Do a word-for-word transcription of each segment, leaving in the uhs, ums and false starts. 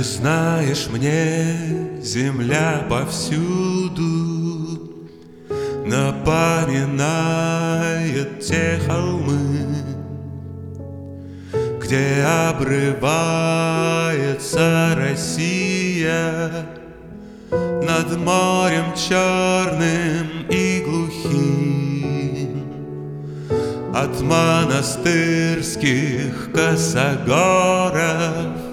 знаешь, мне земля повсюду напоминает те холмы, где обрывается Россия над морем черным и глухим. От монастырских косогоров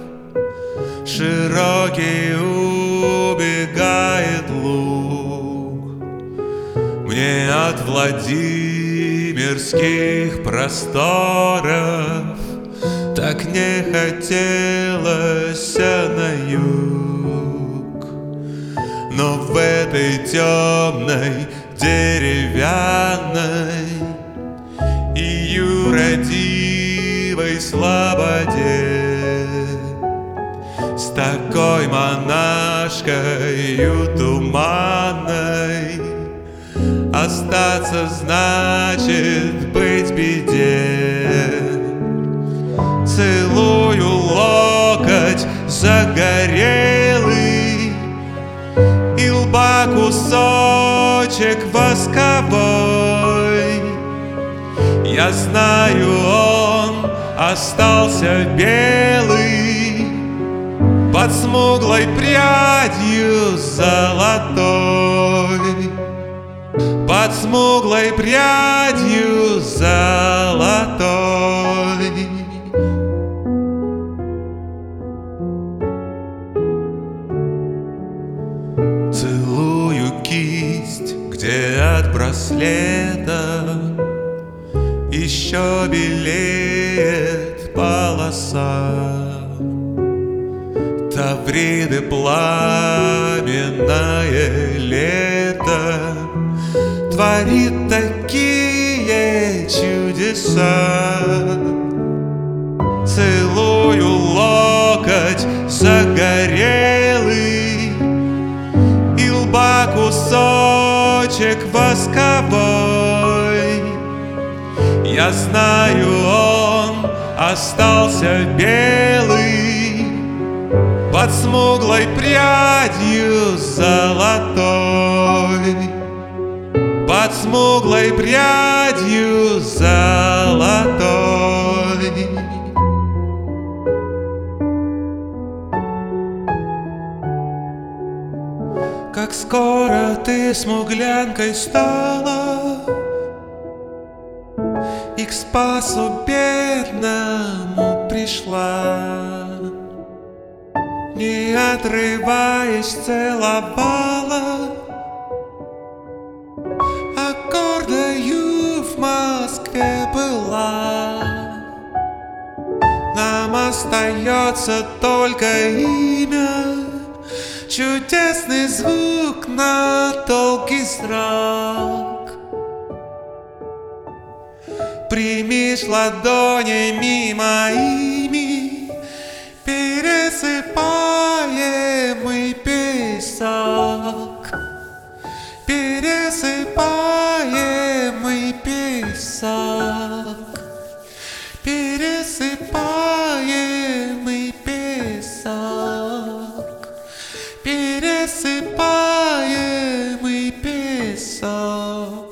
широкий убегает луг. Мне от Владимирских просторов так не хотелось на юг. Но в этой темной деревянной и юродивой слободе с такой монашкою туманной остаться значит быть в беде. Целую локоть загорелый и лба кусочек восковой. Я знаю, он остался белый под смуглой прядью золотой, под смуглой прядью золотой. Целую кисть, где от браслета еще белеет полоса. Тавриды пламенное лето творит такие чудеса. Целую локоть загорелый и лба кусочек восковой. Я знаю, он остался белый под смуглой прядью золотой, под смуглой прядью золотой. Как скоро ты смуглянкой стала и к спасу бедному пришла, не отрываясь целовала, а гордою в Москве была. Нам остается только имя, чудесный звук на долгий срок. Примишь ладонями моими пересыпаемый песок, пересыпаемый песок, пересыпаемый песок, пересыпаемый песок.